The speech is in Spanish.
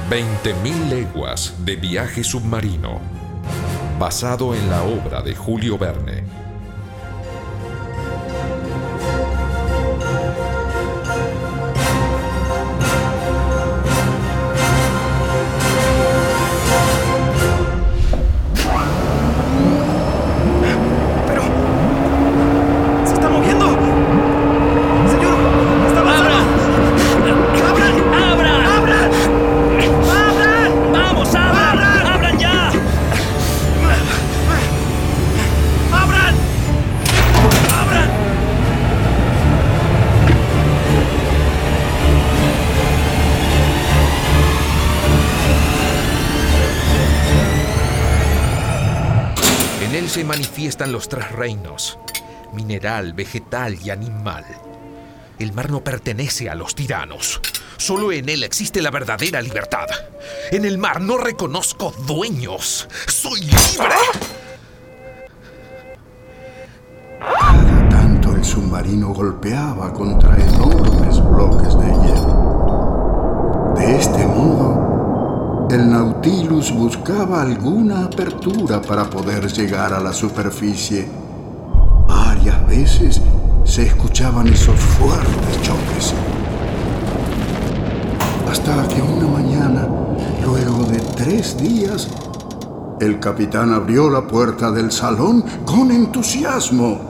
20.000 leguas de viaje submarino, basado en la obra de Julio Verne. En él se manifiestan los tres reinos: mineral, vegetal y animal. El mar no pertenece a los tiranos. Solo en él existe la verdadera libertad. En el mar no reconozco dueños. ¡Soy libre! Cada tanto el submarino golpeaba contra enormes bloques de hielo. De este modo, el Nautilus buscaba alguna apertura para poder llegar a la superficie. Varias veces se escuchaban esos fuertes choques. Hasta que una mañana, luego de 3 días, el capitán abrió la puerta del salón con entusiasmo.